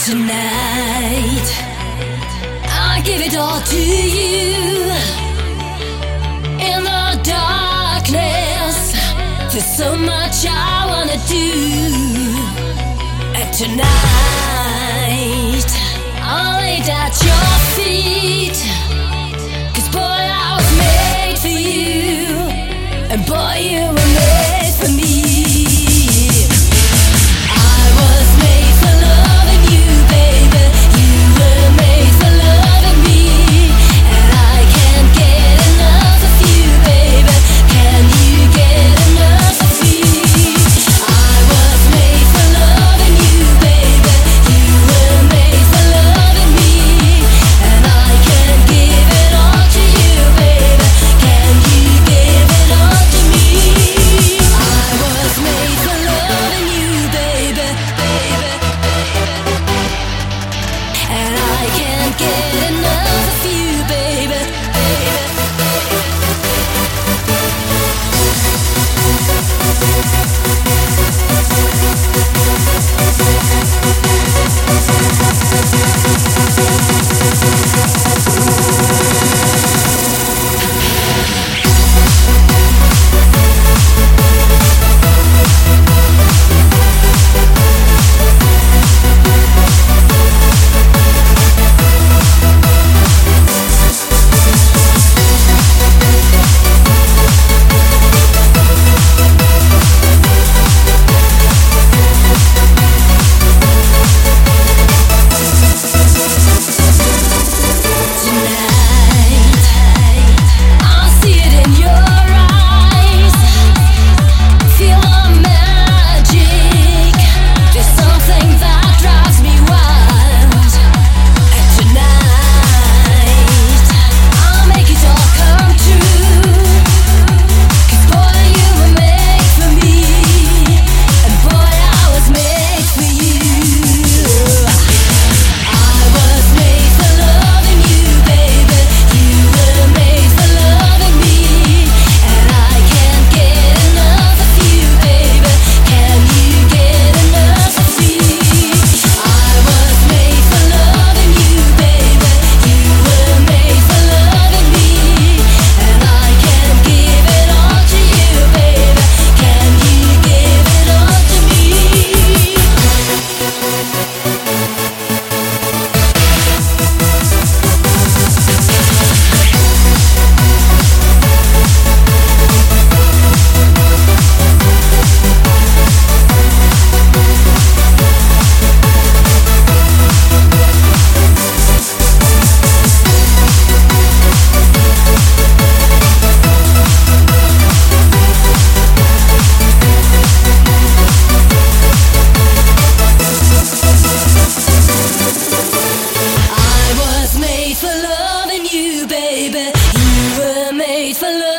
Tonight, I give it all to you. In the darkness, there's so much I wanna do. And tonight, I'll lay at your feet. 'Cause boy, I was made for you. And boy, you were made for me. Baby, you were made for love.